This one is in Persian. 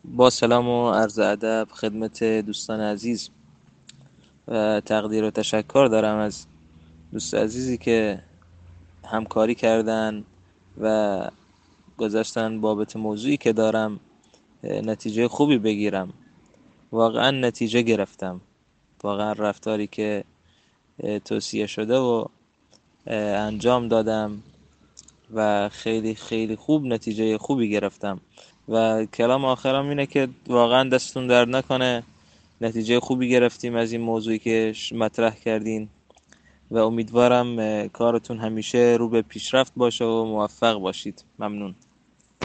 با سلام و عرض ادب خدمت دوستان عزیز و تقدیر و تشکر دارم از دوست عزیزی که همکاری کردن و گذاشتن بابت موضوعی که دارم نتیجه خوبی بگیرم. واقعا نتیجه گرفتم. واقعا رفتاری که توصیه شده و انجام دادم و خیلی خیلی خوب نتیجه خوبی گرفتم و کلام آخرم اینه که واقعا دستتون درد نکنه. نتیجه خوبی گرفتیم از این موضوعی که مطرح کردین و امیدوارم کارتون همیشه رو به پیشرفت باشه و موفق باشید. ممنون.